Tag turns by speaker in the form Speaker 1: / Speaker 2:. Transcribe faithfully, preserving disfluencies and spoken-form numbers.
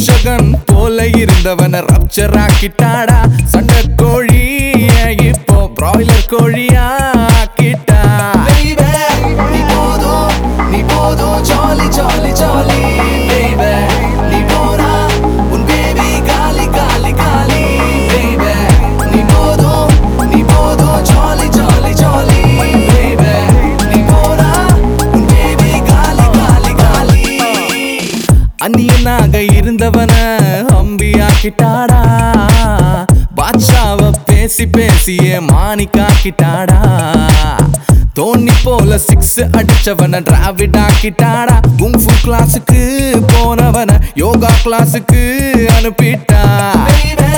Speaker 1: ரட்சகன் போல இருந்தவன ரப்சர் ஆக்கிட்டாடா. சண்டை கோழி இப்போ பிராய்லர் கோழியா ஆக்கிட்டா. நீ போதும் நீ போதும் ஜாலி ஜாலி ஜாலி baby. நீ போனா உன் பேபி காலி காலி காலி baby. நீ போதும் நீ போதும் ஜாலி ஜாலி ஜாலி baby. நீ போனா உன் பேபி காலி காலி காலி. அந்நியனாக இருந்தவன அம்பியாக்கிட்டாடா. பாட்ஷாவ பேசி பேசியே மாணிக்காக்கிட்டாடா. தோனி போல சிக்ஸ் அடிச்சவன டிராவிட் ஆக்கிட்டாடா. குங்ஃபு கிளாஸுக்கு போனவன யோகா கிளாஸுக்கு அனுப்பிட்டா.